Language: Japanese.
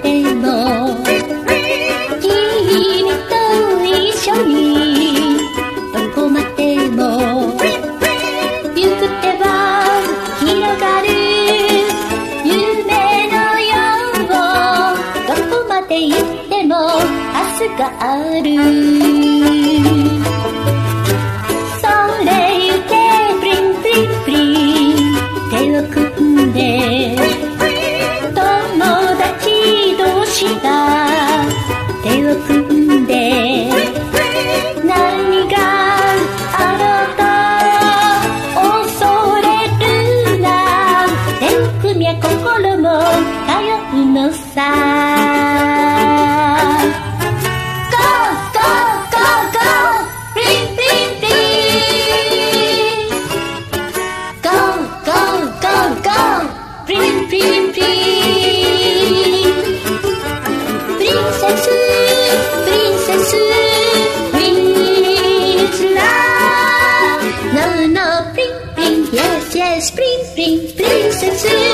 でも君と一緒にどこまでも行く手は広がる夢のようどこまで行っても明日があるそれゆけプリンプリンプリン手を組んで友達同士が手を組んで何があろうと恐れるな手を組みゃ心も通うのさYes, yes, spring, spring, princess.